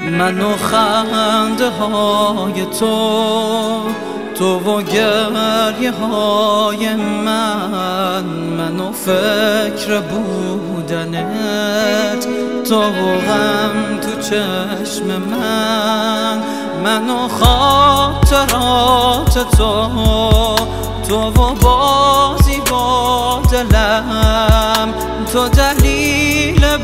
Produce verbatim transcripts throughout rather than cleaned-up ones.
من و خنده های تو، تو و گریه های من، من و فکر بودنت، تو و غم تو چشم من، من و خاطرات تو، تو و بازی با دلم، تو دلیل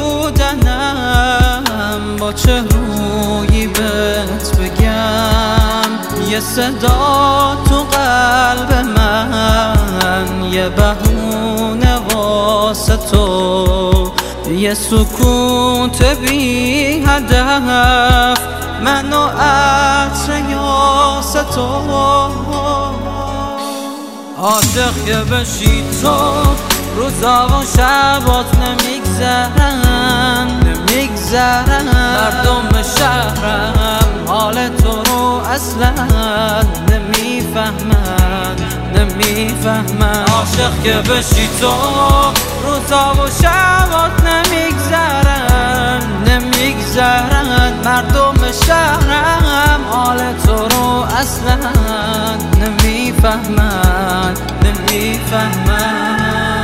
بودنم. با چه رویی بهت بگم، یه صدا تو قلب من، یه بهونه واسه تو، یه سکوت بی هدف، من و عطر یاس تو. عاشق که بشی تو، روزا و شبات نمیگذرن نمیگذرن مردم شهرم حال تو رو اصلا نمیفهمن نمیفهمن عاشق که بشی تو، روزا و شبات نمیگذرن نمیگذرن مردم شهرم حال تو رو اصلا نمیفهمن نمیفهمن.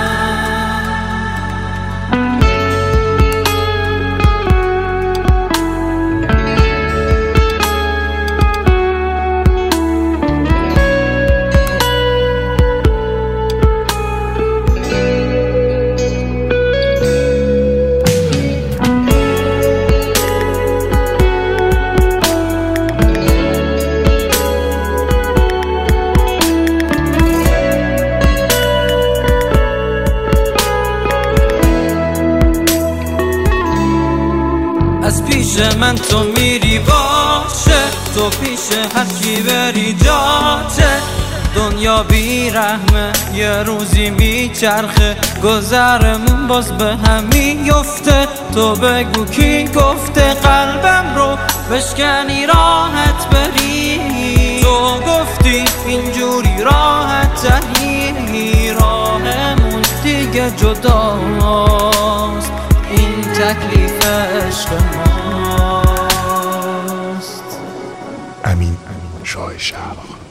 از پیش من تو میری باشه، تو پیش هر کی بری جاته، دنیا بی رحمه یه روزی میچرخه، گذرمون باز به هم میفته. تو بگو کی گفته قلبم رو بشکنی راحت بری، تو گفتی اینجوری راحت تری، راهمون دیگه جداست، این تکلیف عشق ماست. امین شاه شهباخ.